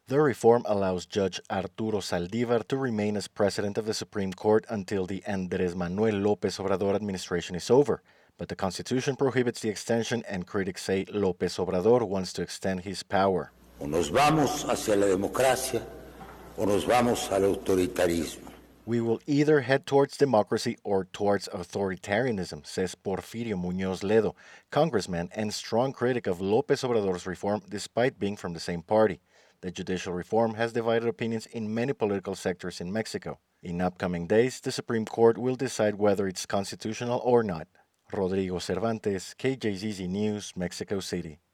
The reform allows Judge Arturo Saldívar to remain as president of the Supreme Court until the Andrés Manuel López Obrador administration is over. But the Constitution prohibits the extension, and critics say López Obrador wants to extend his power. O nos vamos hacia la democracia o nos vamos al autoritarismo. We will either head towards democracy or towards authoritarianism, says Porfirio Muñoz Ledo, congressman and strong critic of López Obrador's reform despite being from the same party. The judicial reform has divided opinions in many political sectors in Mexico. In upcoming days, the Supreme Court will decide whether it's constitutional or not. Rodrigo Cervantes, KJZZ News, Mexico City.